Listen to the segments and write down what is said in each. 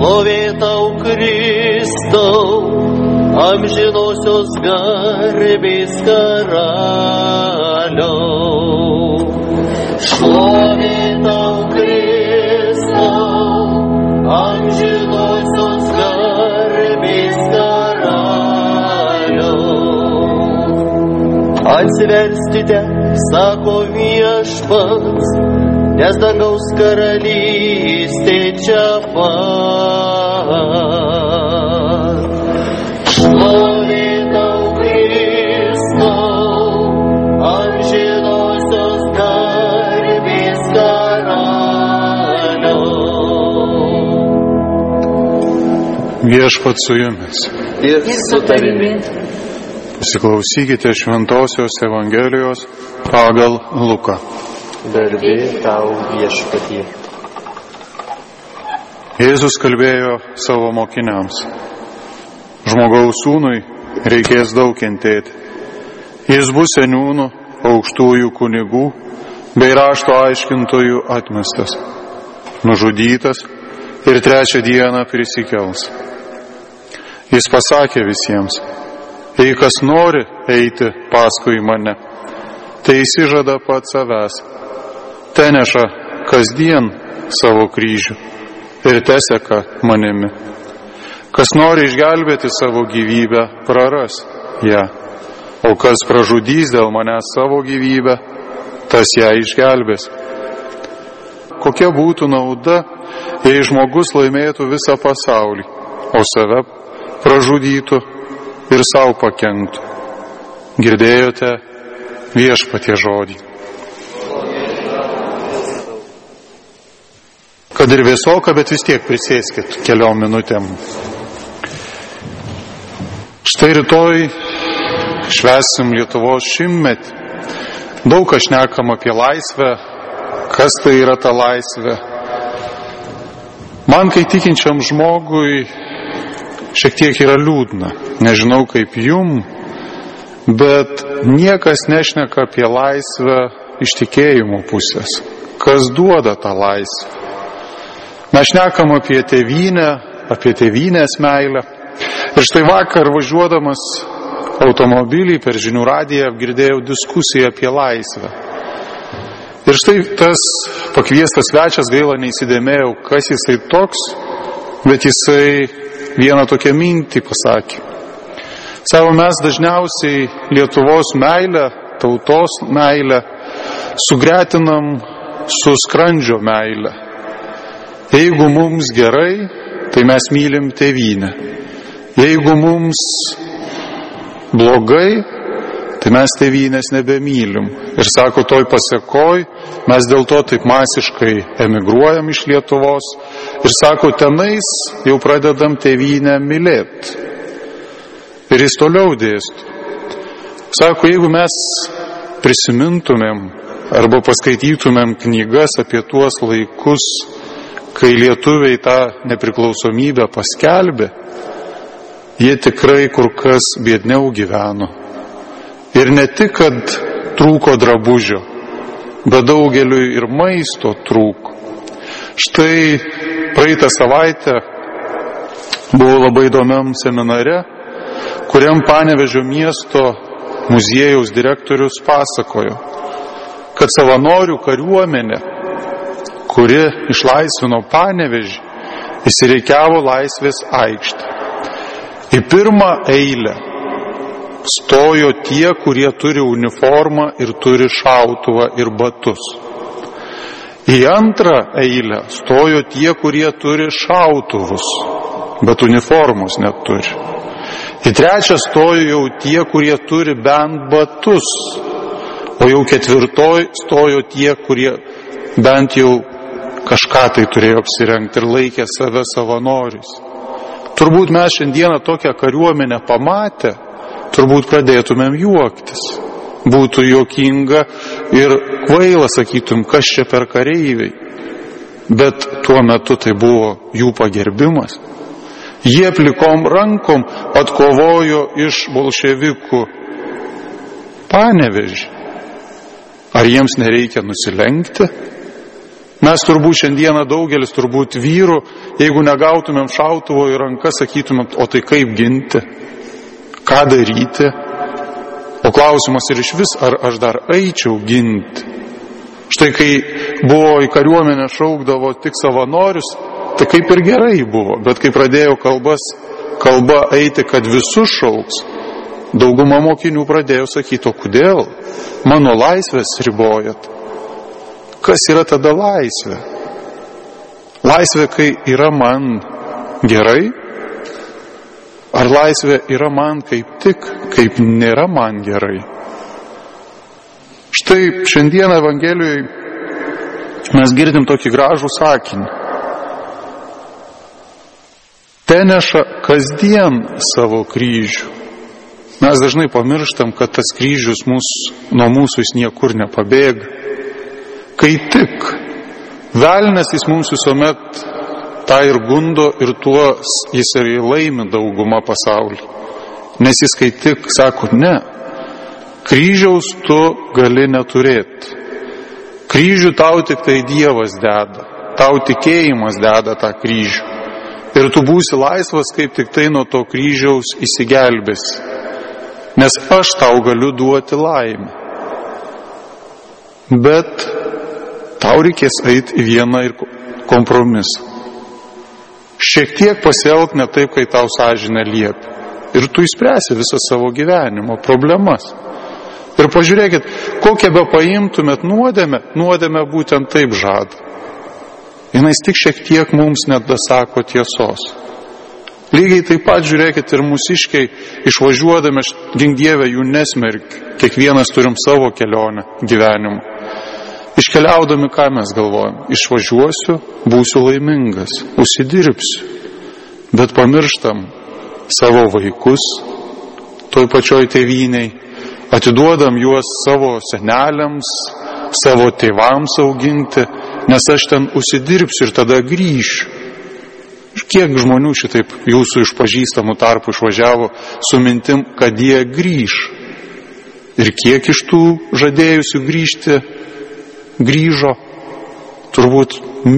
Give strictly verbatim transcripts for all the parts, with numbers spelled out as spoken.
Šlovė tau, Kristau, amžinosios garbės karaliau. Šlovė tau, Kristau, amžinosios garbės karaliau. Atsiverskite, sako viešpats, nes dangaus karalystė čia pat. Šlovė tau, Kristau, amžinosios garbės karaliau. Viešpats su jumis. Ir su tavimi. Pasiklausykite Šventosios Evangelijos pagal Luką. Garbė tau, Viešpatie. Jėzus kalbėjo savo mokiniams: žmogaus sūnui reikės daug kentėti. Jis bus seniūnų, aukštųjų kunigų bei rašto aiškintojų atmestas, nužudytas ir trečią dieną prisikels. Jis pasakė visiems: jei kas nori eiti paskui mane, tai įsižada pats savęs, teneša kasdien savo kryžių ir teseka manimi. Kas nori išgelbėti savo gyvybę, praras ją, o kas pražudys dėl manęs savo gyvybę, tas ją išgelbės. Kokia būtų nauda, jei žmogus laimėtų visą pasaulį, o save pražudytų ir savo pakenktų? Girdėjote Viešpatie žodį. Kad ir vėsoka, bet vis tiek prisėskit keliom minutėm. Štai rytoj švęsim Lietuvos šimtmetį. Daug kas šnekam apie laisvę, kas tai yra ta laisvė. Man, kai tikinčiam žmogui, šiek tiek yra liūdna. Nežinau kaip jum, bet niekas nešneka apie laisvę iš tikėjimo pusės. Kas duoda tą laisvę? Mes šnekam apie tėvynę, apie tėvynės meilę. Ir štai vakar važiuodamas automobilį per žinių radiją girdėjau diskusiją apie laisvę. Ir štai tas pakviestas svečias, gaila neįsidėmėjau, kas jisai toks, bet jisai vieną tokią mintį pasakė. Savo mes dažniausiai Lietuvos meilę, tautos meilę sugretinam su skrandžio meilę. Jeigu mums gerai, tai mes mylim tėvynę. Jeigu mums blogai, tai mes tėvynės nebemylim. Ir sako, toj pasekoj, mes dėl to taip masiškai emigruojam iš Lietuvos. Ir sako, tenais jau pradedam tėvynę mylėti. Ir jis toliau dėstų. Sako, jeigu mes prisimintumėm arba paskaitytumėm knygas apie tuos laikus, kai lietuviai tą nepriklausomybę paskelbė, jie tikrai kur kas biedniau gyveno. Ir ne tik, kad trūko drabužio, bet daugeliui ir maisto trūko. Štai praeitą savaitę buvau labai įdomiam seminare, kuriam Panevėžio miesto muziejaus direktorius pasakojo, kad savanorių kariuomenė, kuri išlaisvino Panevėžį, įsireikiavo Laisvės aikštę. Į pirmą eilę stojo tie, kurie turi uniformą ir turi šautuvą ir batus. Į antrą eilę stojo tie, kurie turi šautuvus, bet uniformos neturi. Į trečią stojo jau tie, kurie turi bent batus, o jau ketvirtoj stojo tie, kurie bent jau kažką tai turėjo apsirengti ir laikė save savanoriais. Turbūt mes šiandieną tokią kariuomenę pamatę, turbūt pradėtumėm juoktis. Būtų juokinga ir kvaila, sakytum, kas čia per kareiviai. Bet tuo metu tai buvo jų pagerbimas. Jie plikom rankom atkovojo iš bolševikų Panevėžį. Ar jiems nereikia nusilenkti? Mes turbūt šiandieną daugelis, turbūt vyrų, jeigu negautumėm šautuvo į ranką, sakytumėm, o tai kaip ginti, ką daryti. O klausimas ir iš vis, ar aš dar eičiau ginti. Štai kai buvo į kariuomenę šaukdavo tik savanorius, tai kaip ir gerai buvo, bet kai pradėjo kalbas, kalba eiti, kad visus šauks, dauguma mokinių pradėjo sakyti, o kodėl mano laisvės ribojat? Kas yra tada laisvė? Laisvė, kai yra man gerai? Ar laisvė yra man kaip tik, kaip nėra man gerai? Štai šiandien Evangelijoje mes girdim tokį gražų sakinį. Teneša kasdien savo kryžių. Mes dažnai pamirštam, kad tas kryžius mūs, nuo mūsų jis niekur nepabėga. Kai tik velnias jis mums visuomet tą ir gundo ir tuo jis ir laimi daugumą pasaulį. Nes jis kai tik sako, ne, kryžiaus tu gali neturėti. Kryžių tau tik tai Dievas deda, tau tikėjimas deda tą kryžių. Ir tu būsi laisvas, kaip tik tai nuo to kryžiaus įsigelbėsi. Nes aš tau galiu duoti laimę. Bet tau reikės eiti į vieną ir kompromisą. Šiek tiek pasielk ne taip, kai tau sąžinė liepia. Ir tu išspręsi visą savo gyvenimo problemas. Ir pažiūrėkit, kokią be paimtumėt nuodėmę, nuodėmę būtent taip žada. Jinais tik šiek tiek mums nedasako tiesos. Lygiai taip pat žiūrėkit ir mūsiškiai išvažiuodami, gink Dieve jų nesmerk, kiekvienas turim savo kelionę gyvenimą. Iškeliaudami, ką mes galvojam? Išvažiuosiu, būsiu laimingas, užsidirbsiu. Bet pamirštam savo vaikus, toj pačioj tėvynei, atiduodam juos savo seneliams, savo tėvams auginti, nes aš ten užsidirbsiu ir tada grįšiu. Kiek žmonių šitaip jūsų iš pažįstamų tarpų išvažiavo su mintim, kad jie grįš. Ir kiek iš tų žadėjusių grįžti grįžo, turbūt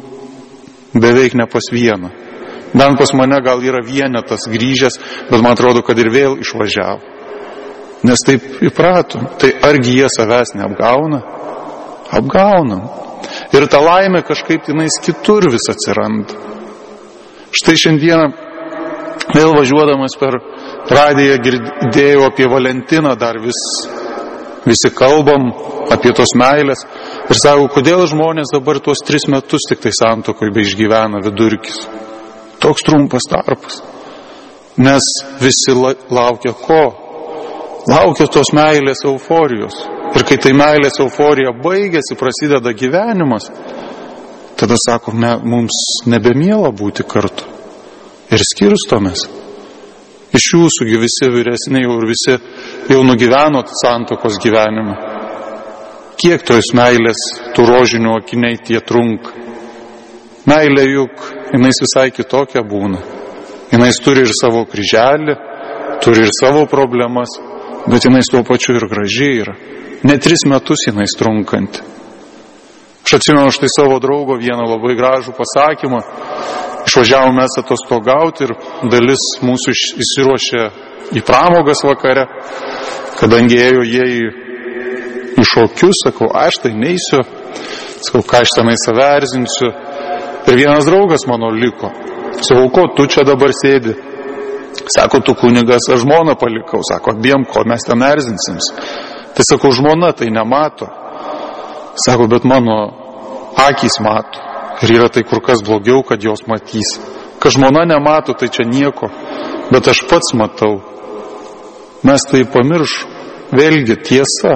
beveik ne pas vieną. Bent pas mane gal yra vienetas grįžęs, bet man atrodo, kad ir vėl išvažiavo. Nes taip įpratom. Tai argi jie savęs neapgauna? Apgaunam. Ir ta laimė kažkaip jinais kitur vis atsiranda. Štai šiandieną vėl važiuodamas per radiją girdėjau apie Valentiną, dar vis, visi kalbam apie tos meilės. Ir sako, kodėl žmonės dabar tuos tris metus tik tai santuokoje beišgyvena vidurkis. Toks trumpas tarpas. Nes visi laukia ko? Laukia tos meilės euforijos. Ir kai tai meilės euforija baigėsi, prasideda gyvenimas, tada sako, ne, mums nebemiela būti kartu. Ir skirstomės. Iš jūsųgi visi vyresniai jau ir visi jau nugyvenot santuokos gyvenimą. Kiek tos meilės, tų rožinių akiniai tie trunka? Meilė juk, jinais visai kitokia būna. Jinais turi ir savo kryželį, turi ir savo problemas, bet jinais tuo pačiu ir gražiai yra. Ne tris metus jinais trunkanti. Aš atsimenu štai savo draugo vieną labai gražų pasakymą. Išvažiavom mes atostogauti ir dalis mūsų įsiruošė į pramogas vakare, kadangi ėjo jie į, į šokius, sakau, aš tai neisiu, sakau, ką aš tenai save erzinsiu. Ir vienas draugas mano liko. Sakau, ko tu čia dabar sėdi? Sako, tu kunigas, aš žmoną palikau. Sako, abiem, ko mes ten erzinsims. Tai sakau, žmona tai nemato. Sako, bet mano akys mato. Ir yra tai kur kas blogiau, kad jos matys. Kad žmona nemato, tai čia nieko. Bet aš pats matau. Mes tai pamiršom. Vėlgi, tiesa.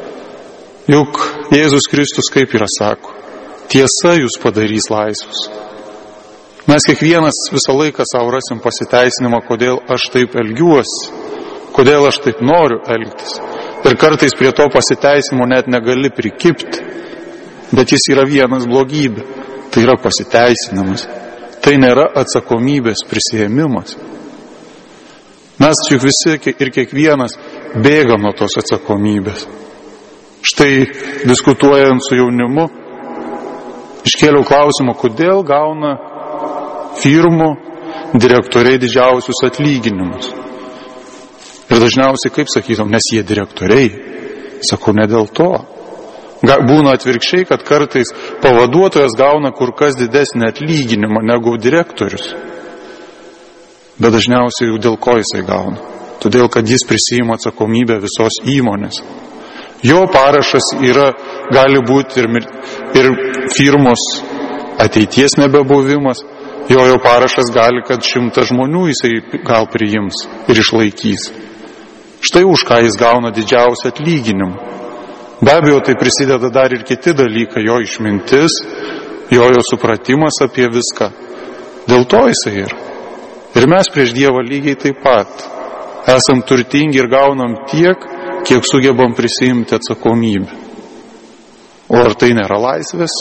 Juk Jėzus Kristus kaip yra sako. Tiesa jūs padarys laisvus. Mes kiekvienas visą laiką savo rasim pasiteisinimą, kodėl aš taip elgiuosi, kodėl aš taip noriu elgtis. Ir kartais prie to pasiteisinimo net negali prikipti, bet jis yra vienas blogybė. Tai yra pasiteisinimas. Tai nėra atsakomybės prisiėmimas. Mes juk visi ir kiekvienas bėgam nuo tos atsakomybės. Štai diskutuojant su jaunimu, Iškėliau klausimą, kodėl gauna firmų direktoriai didžiausius atlyginimus. Ir dažniausiai, kaip sakytum, nes jie direktoriai. Sakau, ne dėl to. Būna atvirkščiai, kad kartais pavaduotojas gauna kur kas didesnį atlyginimą negu direktorius. Bet dažniausiai dėl ko jisai gauna? Todėl, kad jis prisijima atsakomybę visos įmonės. Jo parašas yra, gali būti ir, ir firmos ateities nebebuvimas. Jo, jo parašas gali, kad šimtas žmonių jisai gal priims ir išlaikys. Štai už ką jis gauna didžiausią atlyginimą. Be abejo, tai prisideda dar ir kiti dalykai, jo išmintis, jo, jo supratimas apie viską. Dėl to jisai yra. Ir mes prieš Dievą lygiai taip pat. Esam turtingi ir gaunam tiek, kiek sugebam prisiimti atsakomybę. O ar tai nėra laisvės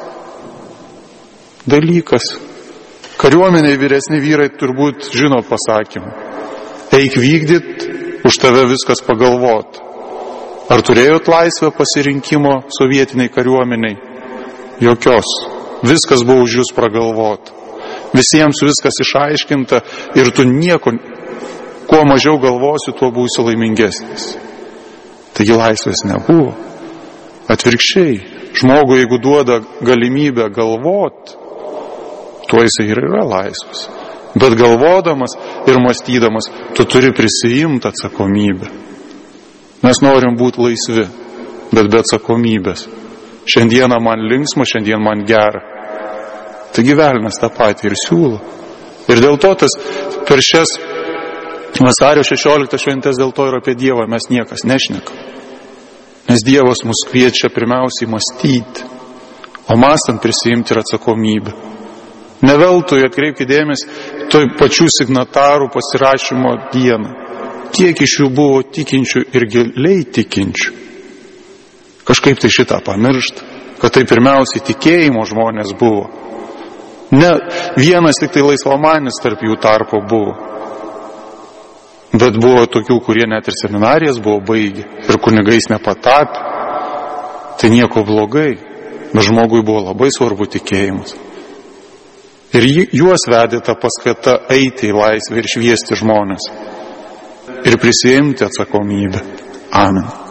dalykas? Kariuomeniai vyresni vyrai turbūt žino pasakymą. Eik vykdyt, už tave viskas pagalvot. Ar turėjot laisvę pasirinkimo sovietiniai kariuomeniai? Jokios. Viskas buvo už jūs pragalvota. Visiems viskas išaiškinta ir tu nieko, kuo mažiau galvosi, tuo būsi laimingesnis. Taigi laisvės nebuvo. Atvirkščiai, žmogui, jeigu duoda galimybę galvot, tuo jisai ir yra laisvas. Bet galvodamas ir mąstydamas, tu turi prisiimti atsakomybę. Mes norim būti laisvi, bet be atsakomybės. Šiandieną man linksma, šiandien man gera. Taigi velnias tą patį ir siūlo. Ir dėl to tas per šias vasario šešioliktą šventės dėl to ir apie Dievą mes niekas nešnekam. Nes Dievas mus kviečia pirmiausiai mąstyti, o mąstant prisiimti ir atsakomybę. Neveltui atkreipkite dėmesį toj pačių signatarų pasirašymo dieną. Kiek iš jų buvo tikinčių ir giliai tikinčių. Kažkaip tai šitą pamiršta, kad tai pirmiausiai tikėjimo žmonės buvo. Ne vienas tik tai laisvamanis tarp jų tarpo buvo. Bet buvo tokių, kurie net ir seminarijas buvo baigę ir kunigais nepatapė. Tai nieko blogai, bet žmogui buvo labai svarbu tikėjimas. Ir juos vedė ta paskata eiti į laisvę ir šviesti žmonės. Ir prisiimti atsakomybę. Amen.